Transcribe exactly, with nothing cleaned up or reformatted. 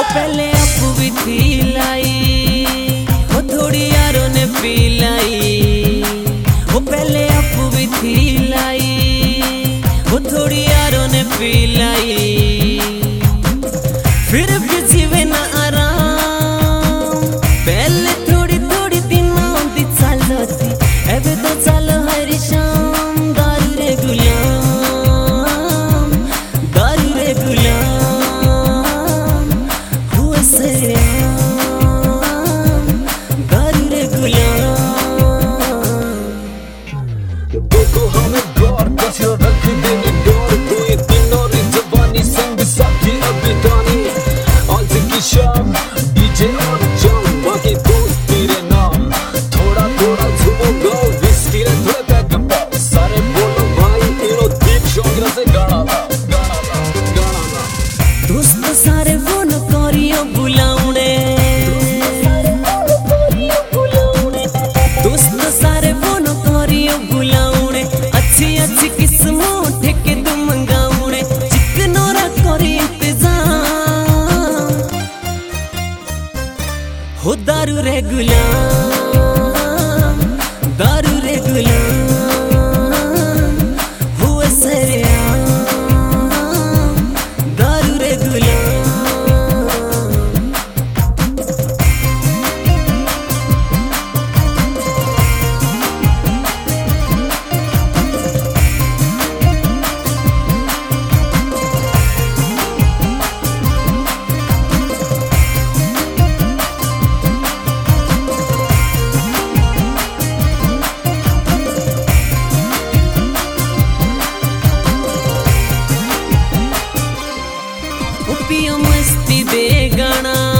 पहले आपू भी थी लाई, वो थोड़ी यारों ने पी लाई। वो पहले आपू भी थी लाई, वो थोड़ी यारों ने पी लाई। फिर भी जीवे ना आराम, पहले थोड़ी थोड़ी दिनों दी चाल जाती, एबे तो चल हर शाम दारू रे गुलाम, दारू रे गुलाम। देखो हमें गौर कसियो रख देंगे डोर, तू ये तीनों री जवानी संग साथी अभी दानी। आज की शाम डीजे और जम, बाकी दोस्त तेरे नाम, थोड़ा थोड़ा झूमोगा विस्की रे थोड़ा पैक पाओ। सारे बोलो भाई तीनों दीप शौकरा से गाना ला, गाना ला, गाना ला। दोस्त सारे वो न करियो बुलाऊने, दोस्त सारे वो न करियो बुलाऊने। अच्छी अच्छी किस्मों ठेके तू मंगाऊने, चिकनोरा करी इंतजाम। हो दारू रे गुलाम, दारू रे गुलाम, हो सरेआम, दारू रे गुलाम। पियो मस्ती दे गाना,